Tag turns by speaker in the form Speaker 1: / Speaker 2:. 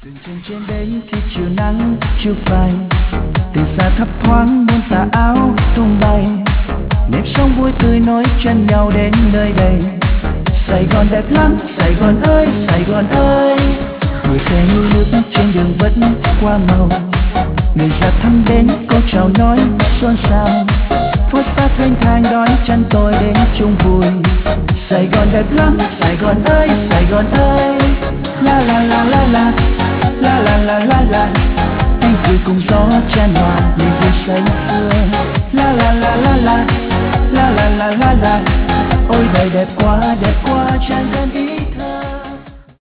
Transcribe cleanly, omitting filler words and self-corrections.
Speaker 1: Đường trên trên đấy thì chiều nắng chiều phai, từ xa thấp thoáng muôn tà áo tung bay, nếp sống vui tươi nối chân nhau đến nơi đây. Sài Gòn đẹp lắm, Sài Gòn ơi, Sài Gòn ơi. Người xe như nước trên đường vẫn qua màu, người ra thăm đến câu chào nói xôn xao. Phút ta thanh thang đón chân tôi đến chung vui. Sài Gòn đẹp lắm, Sài Gòn ơi, Sài Gòn ơi. La la la la la, la la la la la. Anh cười cùng gió chan hòa niềm vui say sưa. La la la la la, la la la la la. Ôi đời đẹp quá tràn ngàn ý.